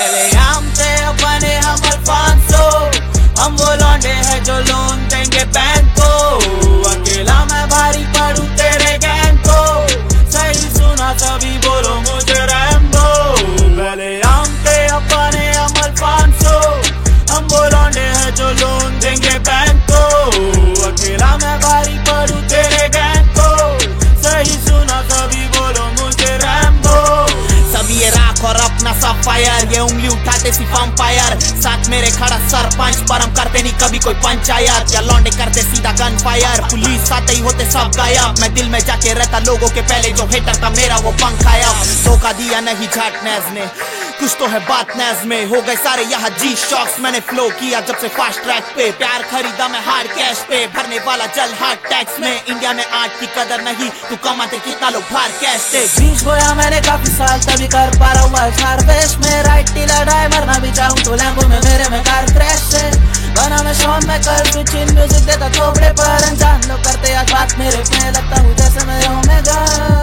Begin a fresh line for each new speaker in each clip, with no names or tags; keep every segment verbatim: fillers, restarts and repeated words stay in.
पहले हम थे अब बने हम अल्फांसो, हम वो लौंडे हैं जो लोन देंगे बैंक को। अकेला मैं भारी पड़ूं तेरे गैंग को, सही सुना सभी बोलो मुझे रैम्बो। पहले हम थे अब बने हम अल्फांसो, हम वो लौंडे हैं जो लोन देंगे बैंक को। अकेला मैं भारी पड़ूं तेरे गैंग को, सही सुना सभी बोलो मुझे रैम्बो। सब ये राख और अपना सब फायर, ये उंगली उठाते सी पंपायर। साथ मेरे खड़ा सरपंच पर हम करते नहीं कभी कोई पंचायत, या लौंडे करते सीधा गन फायर। पुलिस आते ही होते सब गायब, मैं दिल में जाके रहता लोगों के पहले जो हेटर था मेरा वो पंख आया। धोखा दिया नहीं झाट नैज ने, कुछ तो है बात नैज में। हो गए सारे यहाँ जी शॉक्स, मैंने फ्लो किया जब से फास्ट ट्रैक पे। प्यार खरीदा मैं हार्ड कैश पे, भरने वाला जल हार्ड टैक्स में। इंडिया में आर्ट की कदर नहीं, तू कमाते कितना लोग बाहर कैश थे। बीच बोया मैंने काफी साल तभी कर पा रहा हूँ हार्वेस्ट में। राइट टीला ड्राइवर ना भी चाहूँ तो लैम्बो में मेरे में कार क्रैश से। बना मैं शॉन में कर स्विच इन म्यूजिक देता थोपड़े पर। अनजान लोग करते आज बात मेरे पे, लगता हूँ जैसे मैं ओमेगा।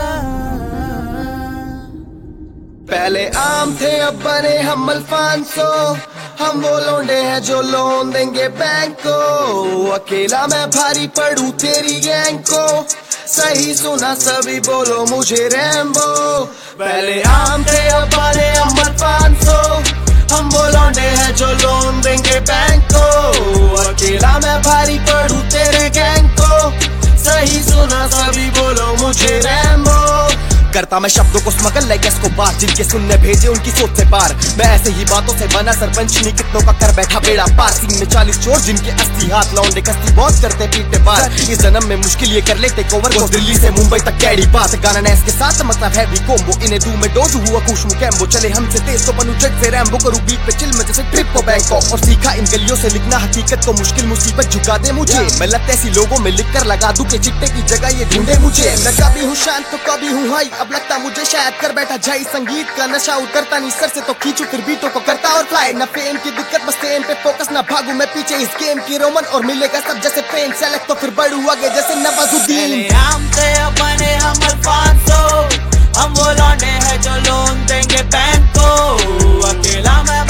पहले आम थे अब बने हम अल्फांसो, हम वो लौंडे हैं जो लोन देंगे बैंक को। अकेला मैं भारी पड़ूं तेरी गैंग को, सही सुना सभी बोलो मुझे रैम्बो। पहले आम थे अब बने हम अल्फांसो, हम वो लौंडे हैं जो लोन देंगे बैंक को। अकेला मैं भारी पड़ूं तेरे गैंग को, सही सुना सभी बोलो मुझे रैम्बो।
करता मैं शब्दों को स्मगल लाइक एस्को बार, जिनके सुनने भेजे उनकी सोच से पार। मैं ऐसे ही बातों से बना सरपंच, नहीं कितनों का कर बैठा बेड़ा पार। सीन में चालीस चोर जिनके अस्थि हाथ लौंडे कस्ती बहुत करते पीटे बार। इस जन्म में मुश्किल ये कर लेते कवर को, दिल्ली से मुंबई तक कैडी बात। गाना नैस के साथ मतलब है भी कोम्बो, इन्हें दू में डोज हुआ कुछ मुकैम्बो। चले हमसे तेज तो बनू चट से रैम्बो, करूँ बीट पे चिल में जैसे ट्रिप को बैंकॉक। और सीखा इन गलियों से लिखना हकीकत को, मुश्किल मुसीबत झुका दे मुझे। मैं लत ऐसी लोगों में लिख कर लगा दूं के चिट्टे की जगह ये ढूंढे मुझे। मैं कभी हूँ शांत तो कभी हूँ हाई, अब लगता मुझे शायद कर बैठा जाई। संगीत का नशा उतरता नहीं सर से तो खींचू फिर बीटों को करता और फ्लाई। न फेम की दिक्कत बस सेम पे फोकस, ना भागू मैं पीछे इस गेम की रोमन। और मिलेगा सब जैसे पेन सेलेक्ट तो फिर बढ़ू आगे जैसे नवाजुद्दीन।
हम थे अब बने हम अल्फांसो, हम वो लौंडे हैं जो लोन देंगे बैंक को। अकेला मैं